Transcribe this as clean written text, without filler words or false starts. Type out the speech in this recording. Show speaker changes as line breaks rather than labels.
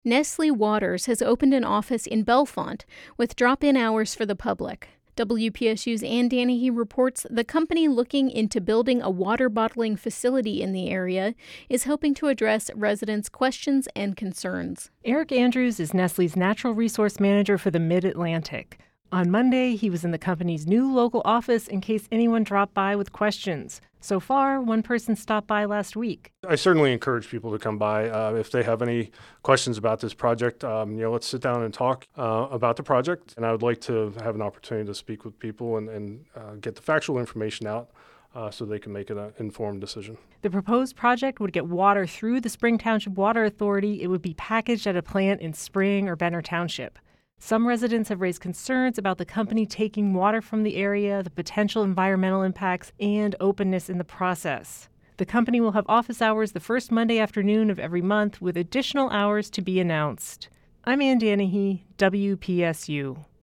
Nestle Waters has opened an office in Bellefonte with drop-in hours for the public. WPSU's Ann Danahy reports the company looking into building a water bottling facility in the area is hoping to address residents' questions and concerns.
Eric Andrews is Nestle's natural resource manager for the Mid-Atlantic. On Monday, he was in the company's new local office in case anyone dropped by with questions. So far, one person stopped by last week.
I certainly encourage people to come by if they have any questions about this project. Let's sit down and talk about the project. And I would like to have an opportunity to speak with people and get the factual information out so they can make an informed decision.
The proposed project would get water through the Spring Township Water Authority. It would be packaged at a plant in Spring or Benner Township. Some residents have raised concerns about the company taking water from the area, the potential environmental impacts, and openness in the process. The company will have office hours the first Monday afternoon of every month, with additional hours to be announced. I'm Ann Danahy, WPSU.